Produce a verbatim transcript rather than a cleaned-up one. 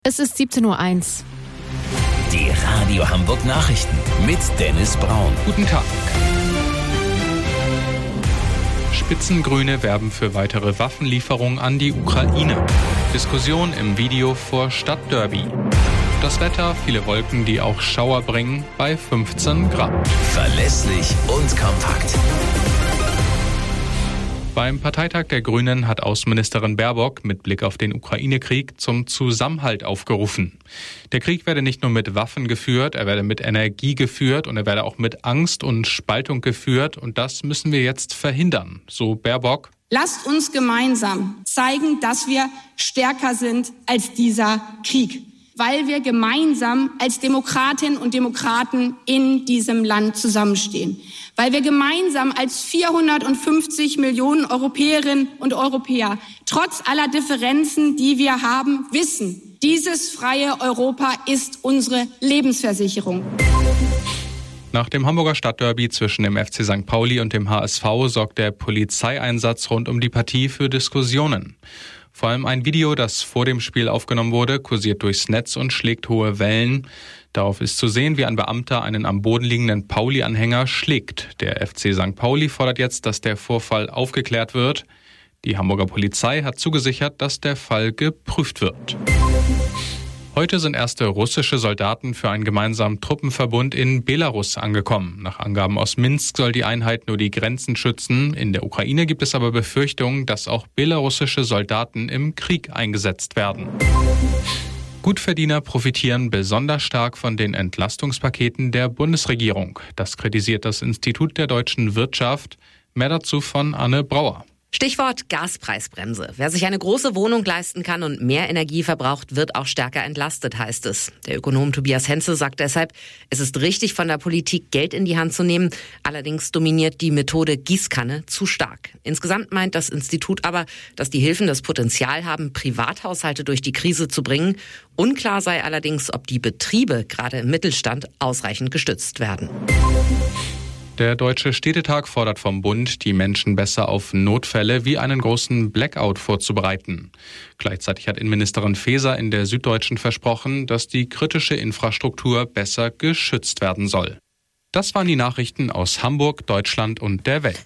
Es ist siebzehn Uhr eins. Die Radio Hamburg Nachrichten mit Dennis Braun. Guten Tag. Spitzengrüne werben für weitere Waffenlieferungen an die Ukraine. Diskussion im Video vor Stadtderby. Das Wetter, viele Wolken, die auch Schauer bringen, bei fünfzehn Grad. Verlässlich und kompakt. Beim Parteitag der Grünen hat Außenministerin Baerbock mit Blick auf den Ukraine-Krieg zum Zusammenhalt aufgerufen. Der Krieg werde nicht nur mit Waffen geführt, er werde mit Energie geführt und er werde auch mit Angst und Spaltung geführt. Und das müssen wir jetzt verhindern, so Baerbock. Lasst uns gemeinsam zeigen, dass wir stärker sind als dieser Krieg, weil wir gemeinsam als Demokratinnen und Demokraten in diesem Land zusammenstehen. Weil wir gemeinsam als vierhundertfünfzig Millionen Europäerinnen und Europäer trotz aller Differenzen, die wir haben, wissen, dieses freie Europa ist unsere Lebensversicherung. Nach dem Hamburger Stadtderby zwischen dem F C Sankt Pauli und dem H S V sorgt der Polizeieinsatz rund um die Partie für Diskussionen. Vor allem ein Video, das vor dem Spiel aufgenommen wurde, kursiert durchs Netz und schlägt hohe Wellen. Darauf ist zu sehen, wie ein Beamter einen am Boden liegenden Pauli-Anhänger schlägt. Der F C Sankt Pauli fordert jetzt, dass der Vorfall aufgeklärt wird. Die Hamburger Polizei hat zugesichert, dass der Fall geprüft wird. Heute sind erste russische Soldaten für einen gemeinsamen Truppenverbund in Belarus angekommen. Nach Angaben aus Minsk soll die Einheit nur die Grenzen schützen. In der Ukraine gibt es aber Befürchtungen, dass auch belarussische Soldaten im Krieg eingesetzt werden. Gutverdiener profitieren besonders stark von den Entlastungspaketen der Bundesregierung. Das kritisiert das Institut der deutschen Wirtschaft. Mehr dazu von Anne Brauer. Stichwort Gaspreisbremse. Wer sich eine große Wohnung leisten kann und mehr Energie verbraucht, wird auch stärker entlastet, heißt es. Der Ökonom Tobias Henze sagt deshalb, es ist richtig, von der Politik Geld in die Hand zu nehmen. Allerdings dominiert die Methode Gießkanne zu stark. Insgesamt meint das Institut aber, dass die Hilfen das Potenzial haben, Privathaushalte durch die Krise zu bringen. Unklar sei allerdings, ob die Betriebe, gerade im Mittelstand, ausreichend gestützt werden. Der Deutsche Städtetag fordert vom Bund, die Menschen besser auf Notfälle wie einen großen Blackout vorzubereiten. Gleichzeitig hat Innenministerin Faeser in der Süddeutschen versprochen, dass die kritische Infrastruktur besser geschützt werden soll. Das waren die Nachrichten aus Hamburg, Deutschland und der Welt.